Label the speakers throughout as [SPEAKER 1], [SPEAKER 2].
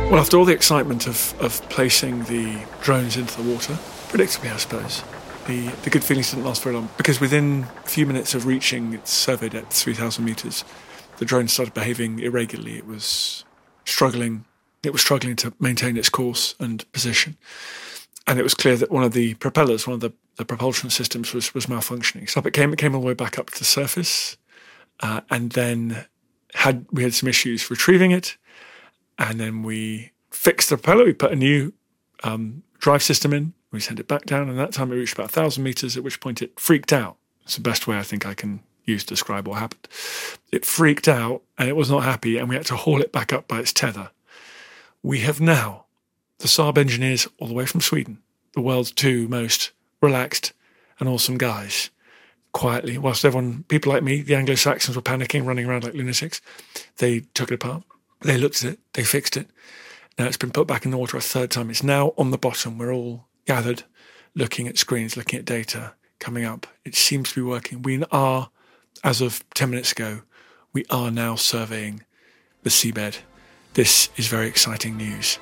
[SPEAKER 1] Well, after all the excitement of placing the drones into the water, predictably, I suppose, the good feelings didn't last very long, because within a few minutes of reaching its survey depth, 3,000 metres, the drone started behaving irregularly. It was struggling to maintain its course and position. And it was clear that one of the propellers, one of the propulsion systems was malfunctioning. So it came all the way back up to the surface, and then we had some issues retrieving it, and then we fixed the propeller. We put a new drive system in. We sent it back down, and that time it reached about 1,000 metres, at which point it freaked out. It's the best way I think I can use to describe what happened. It freaked out, and it was not happy, and we had to haul it back up by its tether. We have now, the Saab engineers all the way from Sweden, the world's two most relaxed and awesome guys, quietly, whilst people like me, the Anglo-Saxons, were panicking, running around like lunatics, they took it apart, they looked at it, they fixed it. Now it's been put back in the water a third time. It's now on the bottom. We're all gathered, looking at screens, looking at data coming up. It seems to be working. We are, as of 10 minutes ago, we are now surveying the seabed. This is very exciting news.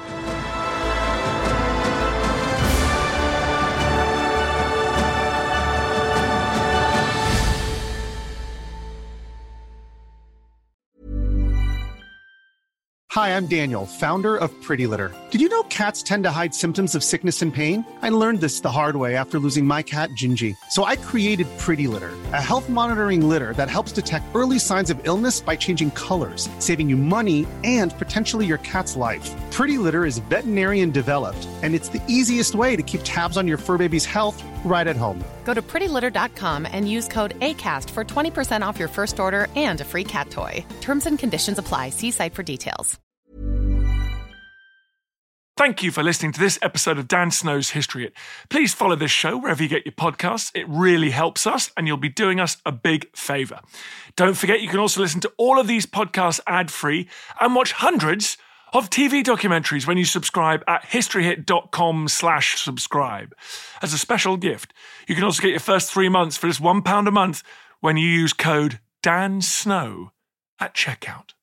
[SPEAKER 2] Hi, I'm Daniel, founder of Pretty Litter. Did you know cats tend to hide symptoms of sickness and pain? I learned this the hard way after losing my cat, Gingy. So I created Pretty Litter, a health monitoring litter that helps detect early signs of illness by changing colors, saving you money and potentially your cat's life. Pretty Litter is veterinarian developed, and it's the easiest way to keep tabs on your fur baby's health right at home.
[SPEAKER 3] Go to prettylitter.com and use code ACAST for 20% off your first order and a free cat toy. Terms and conditions apply. See site for details.
[SPEAKER 1] Thank you for listening to this episode of Dan Snow's History Hit. Please follow this show wherever you get your podcasts. It really helps us, and you'll be doing us a big favour. Don't forget, you can also listen to all of these podcasts ad-free and watch hundreds of TV documentaries when you subscribe at historyhit.com/subscribe. As a special gift, you can also get your first 3 months for just £1 a month when you use code DANSNOW at checkout.